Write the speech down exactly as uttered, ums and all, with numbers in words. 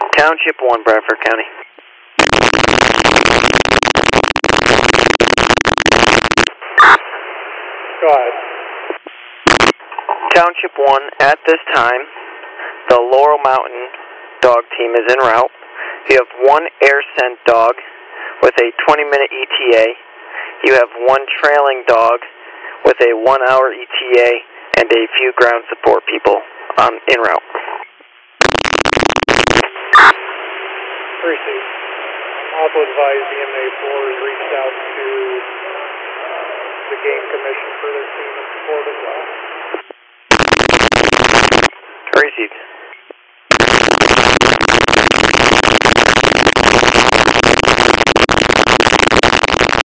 Township one, Bradford County. Go ahead. Township one, at this time, the Laurel Mountain dog team is en route. You have one air scent dog with a twenty minute E T A. You have one trailing dog with a one hour E T A and a few ground support people um, en route. Received. Also advise the M A four has reached out to the Game Commission for their team of support as well. Received.